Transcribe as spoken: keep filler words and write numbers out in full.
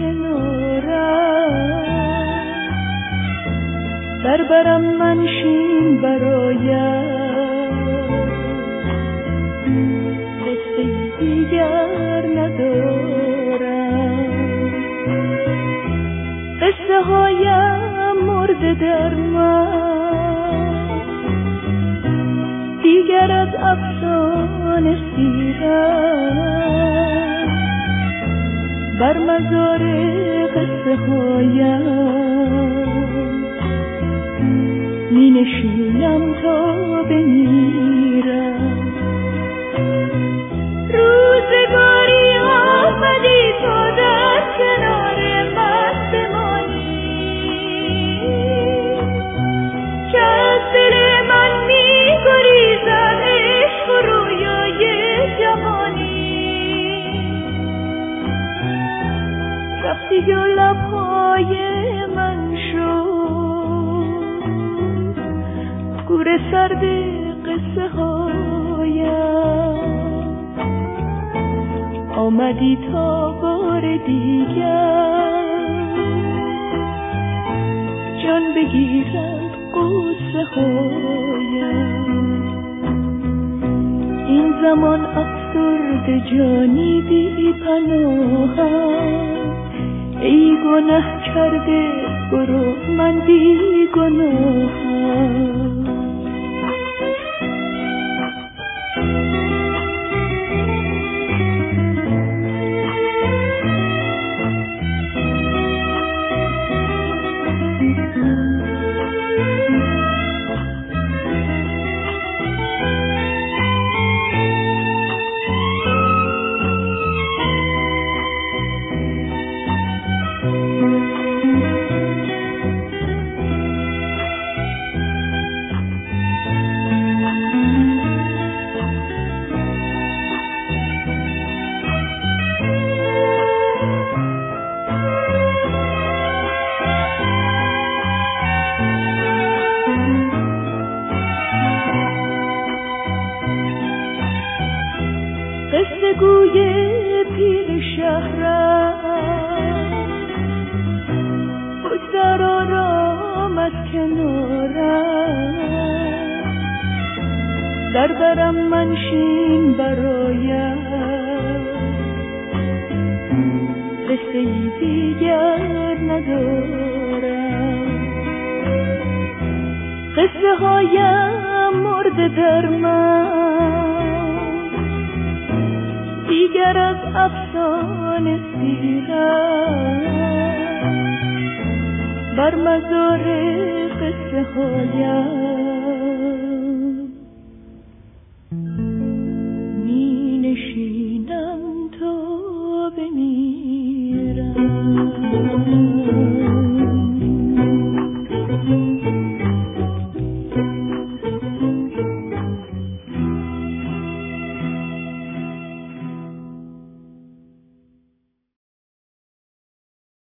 کنارم، در برم منشین برایم، قصه دیگر ندارم. قصه هایم مرده در من، دیگر از افسانه سیرم، بر مزار قصه هایم می نشینم تا بمیرم. روزگاری آمدی تا در کنار من بمانی، که از دل من می گریزد عشق و رویای جوانی. رفتی و لبهای من شد کوره سرد قصه هایم، آمدی تا بار دیگر جان بگیرد قصه هایم. این زمان افسرده جانی بی پناهم، ای گناه کرده برو من بی گناهم. قصه گوی پیر شهرم، بگذر آرام از کنارم، در برم منشین برایم، قصه دیگر ندارم. قصه هایم مرده در من، دیگر از افسانه سیرم، بر مزار قصه هایم